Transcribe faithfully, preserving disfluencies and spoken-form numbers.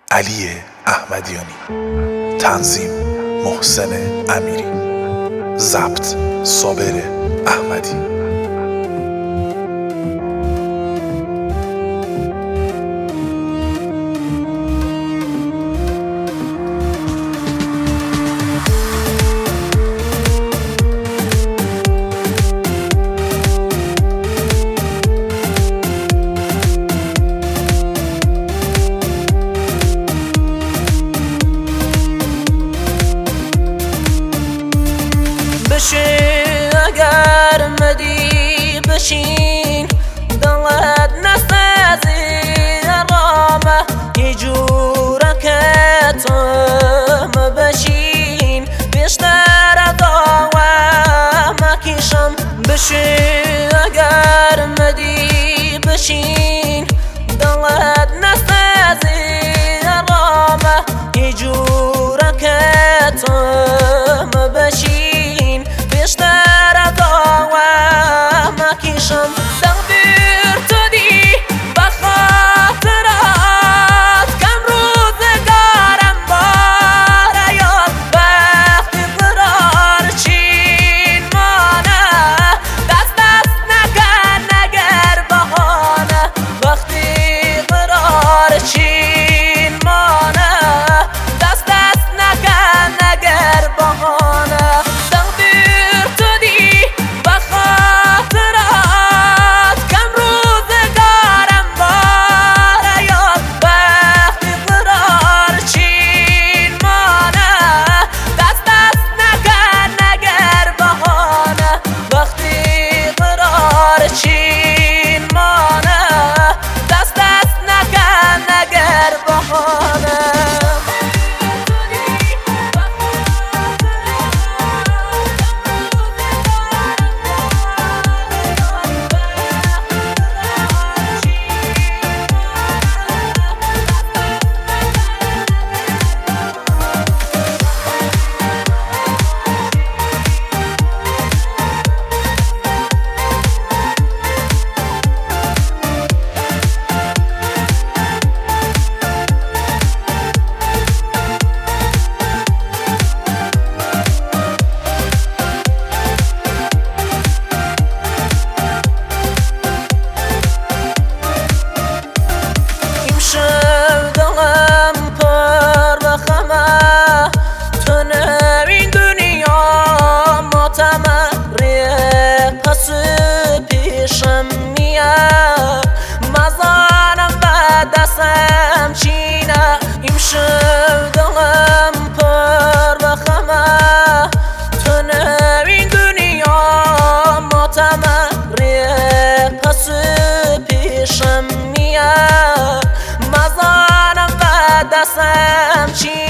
علی احمدیانی، تنظیم محسن امیری، ضبط صابر احمدی. بشین اگر مدی بشین دلت نسازی رامه یه جوره که تو بشین بیشتر داوه مکیشم. بشین اگر مدی بشین دلت نسازی رامه یه جوره که تو بشین بیشتر داوه مکیشم. تقدیر تو دی بخاطرات کم روزگارم باره یاد وقتی قرار چین مانه دست دست نکن نگر بهانه وقتی قرار چین مانه دست دست نکن نگر بهانه. دستم چینه امشب دلم پر بخمه تو نوین دنیا ماتمه پس پیشم میه مزانم و دستم چینه.